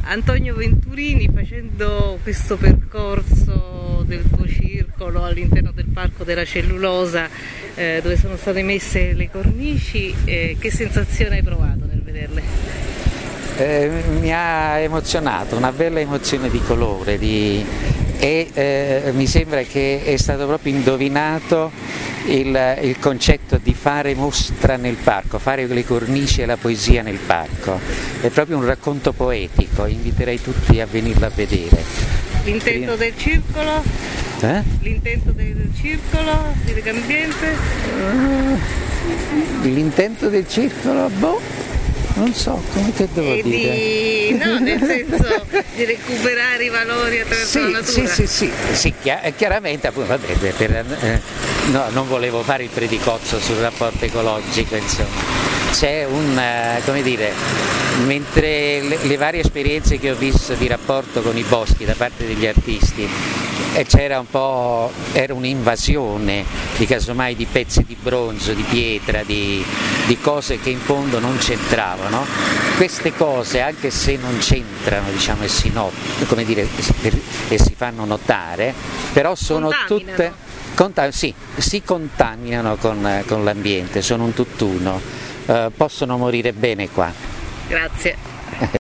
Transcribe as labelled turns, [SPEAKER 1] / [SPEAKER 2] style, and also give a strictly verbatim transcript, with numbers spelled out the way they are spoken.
[SPEAKER 1] Antonio Venturini, facendo questo percorso del tuo circolo all'interno del Parco della Cellulosa, eh, dove sono state messe le cornici, eh, che sensazione hai provato nel vederle?
[SPEAKER 2] Eh, mi ha emozionato, una bella emozione di colore di, e eh, mi sembra che è stato proprio indovinato il, il concetto di fare mostra nel parco, fare le cornici e la poesia nel parco. È proprio un racconto poetico, inviterei tutti a venirlo a vedere.
[SPEAKER 1] L'intento del circolo?
[SPEAKER 2] Eh?
[SPEAKER 1] L'intento del circolo di Legambiente?
[SPEAKER 2] Uh, l'intento del circolo? Boh. Non so, come che devo
[SPEAKER 1] e
[SPEAKER 2] dire?
[SPEAKER 1] Di, no, nel senso di recuperare i valori attraverso
[SPEAKER 2] sì,
[SPEAKER 1] la natura.
[SPEAKER 2] Sì, sì, sì, sì chiaramente, appunto, vabbè, per, eh, no, non volevo fare il predicozzo sul rapporto ecologico, insomma. C'è un, eh, come dire, mentre le, le varie esperienze che ho visto di rapporto con i boschi da parte degli artisti, e c'era un po', era un'invasione di casomai di pezzi di bronzo, di pietra, di, di cose che in fondo non c'entravano. Queste cose, anche se non c'entrano, diciamo, e si, not, come dire, e si fanno notare, però sono tutte, contam- sì, si contaminano con, con l'ambiente, sono un tutt'uno, uh, possono morire bene qua.
[SPEAKER 1] Grazie.